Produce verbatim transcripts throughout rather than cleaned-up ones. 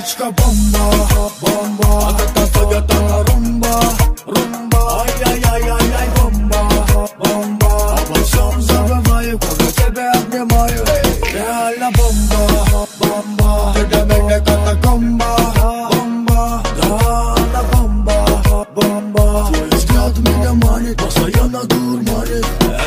девочка бомба, бомба. А как танцует она румба, румба. Ай-яй-яй-яй-яй, бомба, бомба. Обо всем забываю, когда тебя обнимаю. Реально бомба, бомба. Ты для меня катакомба, бомба. Да, она бомба, бомба. Твой взгляд меня манит, постоянно дурманит.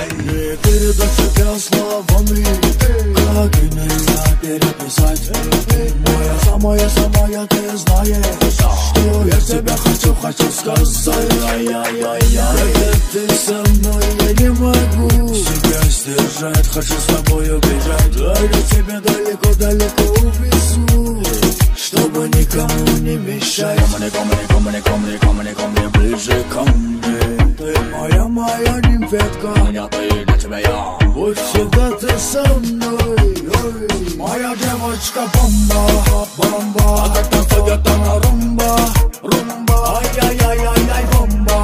Не передать тебя словами, как и нельзя переписать. Моя самая-самая, ты знаешь, что я тебя хочу, хочу сказать. Ай-яй-яй-яй, ты со мной, я не могу себя сдержать, хочу с тобой убежать. Да я тебя далеко-далеко увезу, чтобы никому не мешать. Ко мне, ко мне, ко мне, ко мне, ко мне, ко мне, ближе ко мне. Ты моя, моя нимфетка, меня ты, для тебя я. Вот всегда ты со мной, ой. Моя девочка бомба, бомба. А как танцует она румба, румба. Ай-яй-яй-яй-яй, бомба,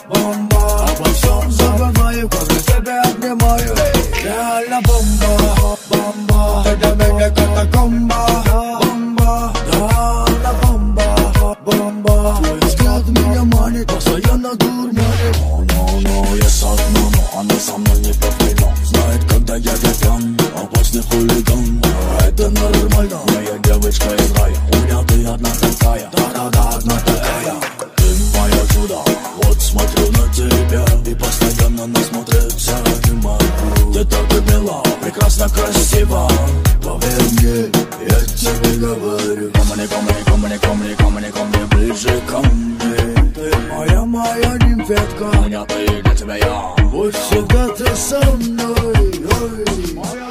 бомба. Обо всем забываю, когда тебя обнимаю. Реально бомба, бомба. Ты для меня катакомба, бомба. Да, она бомба, бомба. Твой взгляд меня манит, постоянно дурманит. Но-но-но, я со дна, но она со мной не повредна. Знает, когда я пьян, опасный хулиган. Это нормально, моя девочка из рая. У меня ты одна такая, да-да-да, одна такая. Ты моя чудо, вот смотрю на тебя и постоянно насмотреться не могу. Ты так мила, прекрасно, красиво. Поверь мне, я тебе говорю. Ко мне, ко мне, ко мне, ко мне, ко мне, ко мне, ближе ко мне. Ты моя, моя нимфетка, у меня ты, для тебя я. Вот всегда ты со мной, ой. Моя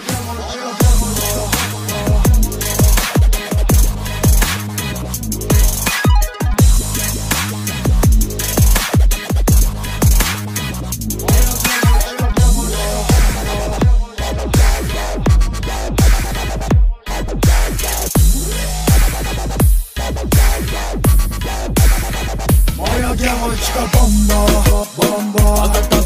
девочка бомба, бомба. А как